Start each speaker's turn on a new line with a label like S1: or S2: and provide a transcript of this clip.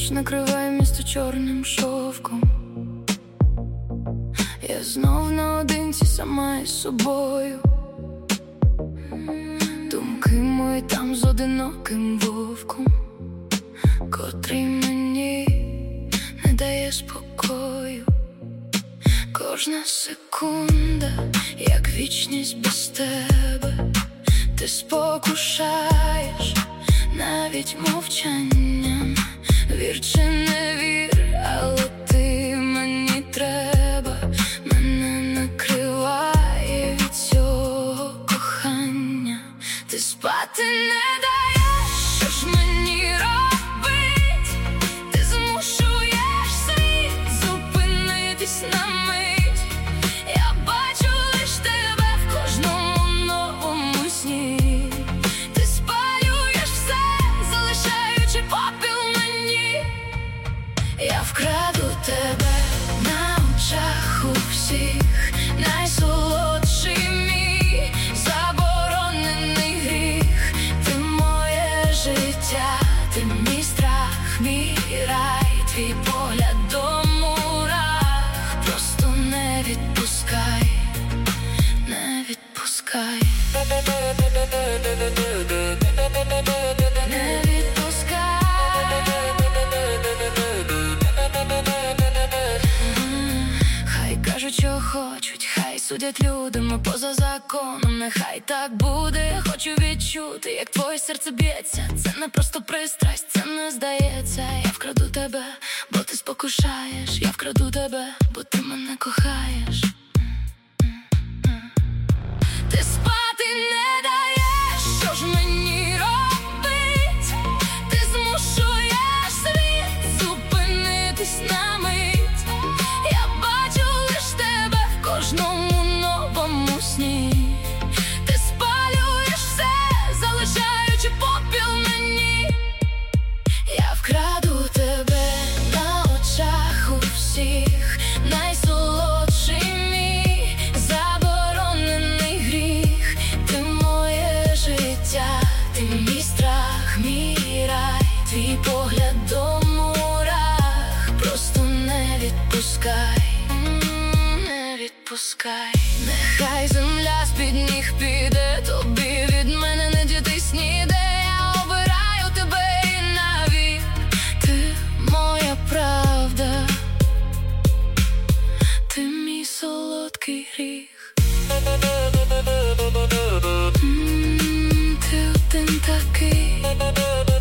S1: ніч накриває місто чорним шовком. Я знов наодинці сама із собою. Думки мої там з одиноким вовком, котрий мені не дає спокою. Кожна секунда, як вічність без тебе. Ти спокушаєш навіть мовчанням. Вір чи не вір, але ти мені треба. Мене накриває від цього кохання. Ти спати не даєш, що ж мені робить? Ти змушуєш світ зупинитись на мить. Я бачу лиш тебе в кожному новому сні. Ти спалюєш все, залишаючи попіл мені. Я вкраду тебе на очах у всіх. Найсолодший мій заборонений гріх. Ти моє життя, ти мій страх, мій рай. Твій погляд до мурах. Просто не відпускай, не відпускай. Не відпускай. Хай кажуть, що хочуть, хай судять люди, ми поза законом. Нехай так буде, хочу відчути, як твоє серце б'ється. Це не просто пристрасть, це не здається. Я вкраду тебе, бо ти спокушаєш. Я вкраду тебе, бо ти мене кохаєш. Ти спати не даєш, що ж мені робить? Ти змушуєш світ зупинитись на мить. Я бачу лиш тебе в кожному новому сні. Ти спалюєш все, залишаючи попіл мені. Я вкраду тебе на очах у всіх. Найсолодший мій заборонений гріх. Ти моє життя, ти мій страх, мій рай. Твій погляд до мурах. Просто не відпускай, не відпускай. Нехай земля з-під ніг піде, тобі від мене не дітись ніде. Я обираю тебе і навік. Ти моя правда, ти мій солодкий гріх. Ти один такий.